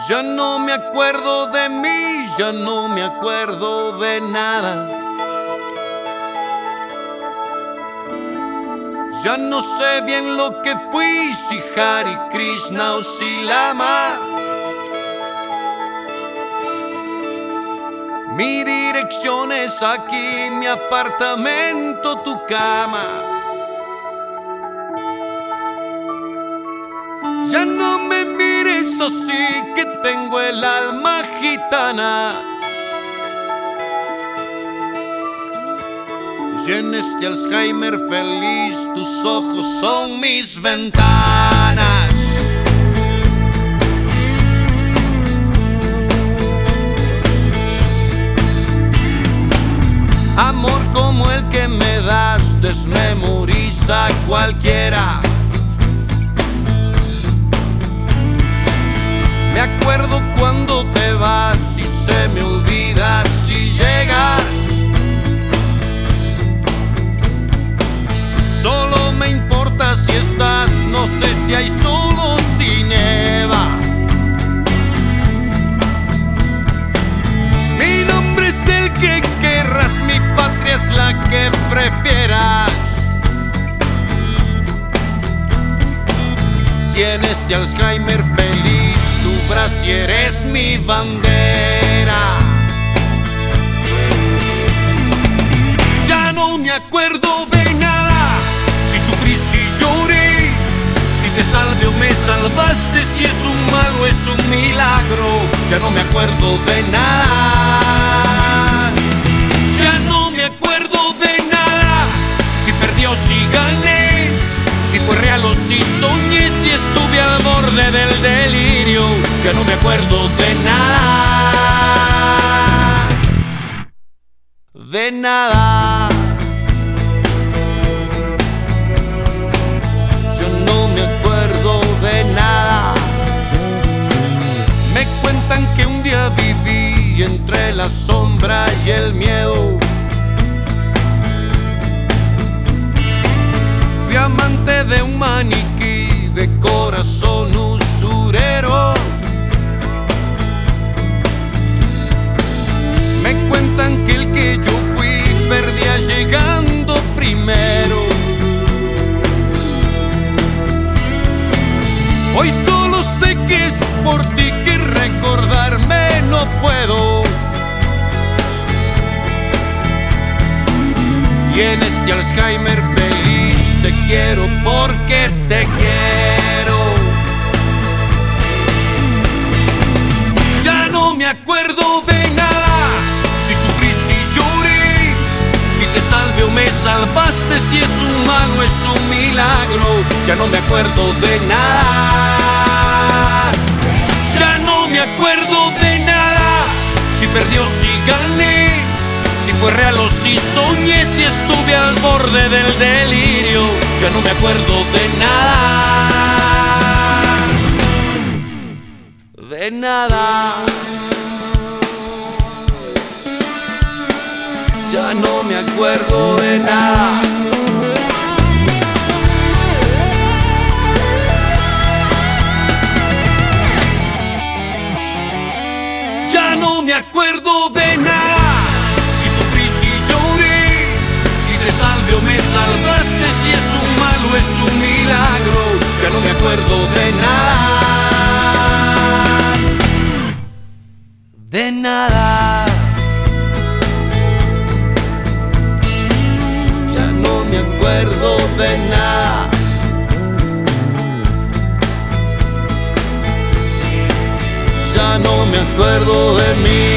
Ya no me acuerdo de mí, ya no me acuerdo de nada. Ya no sé bien lo que fui, si Hare Krishna o si Lama. Mi dirección es aquí, mi apartamento, tu cama. Ya no me mires así, que tengo el alma gitana. Y en este Alzheimer feliz, tus ojos son mis ventanas. Amor como el que me das desmemoriza a cualquiera. Me acuerdo cuando te vas y se me olvida si llegas. Solo me importa si estás, no sé si hay sol o si neva. Mi nombre es el que querrás, mi patria es la que prefieras. Si en este Alzheimer feliz tu brasier es mi bandera. Ya no me acuerdo de nada, si sufrí, si lloré, si te salvé o me salvaste, si es un mal o es un milagro. Ya no me acuerdo de nada. Ya no me acuerdo de nada, si perdí o si gané, si fue real o si soñé, si estuve al borde del delirio. Ya no me acuerdo de nada. De nada. Yo no me acuerdo de nada. Me cuentan que un día viví entre la sombra y el miedo. Fui amante de un maniquí de corazón usurero. Me cuentan que el que yo fui perdía llegando primero. Hoy solo sé que es por ti, que recordarme no puedo. Y en este Alzheimer feliz te quiero porque te quiero. Ya no me acuerdo de nada, si sufrí, si lloré, si te salvé o me salvaste, si es un mal o es un milagro. Ya no me acuerdo de nada. Ya no me acuerdo de nada, si perdí o si gané, si fue real o si soñé, si estuve al borde del delirio. Ya no me acuerdo de nada. De nada. Ya no me acuerdo de nada. Ya no me acuerdo de nada, si sufrí, si lloré, si te salvé o me salvaste, si es un mal o es un milagro. Ya no me acuerdo de nada. De nada. Ya no me acuerdo de nada. Ya no me acuerdo de mí.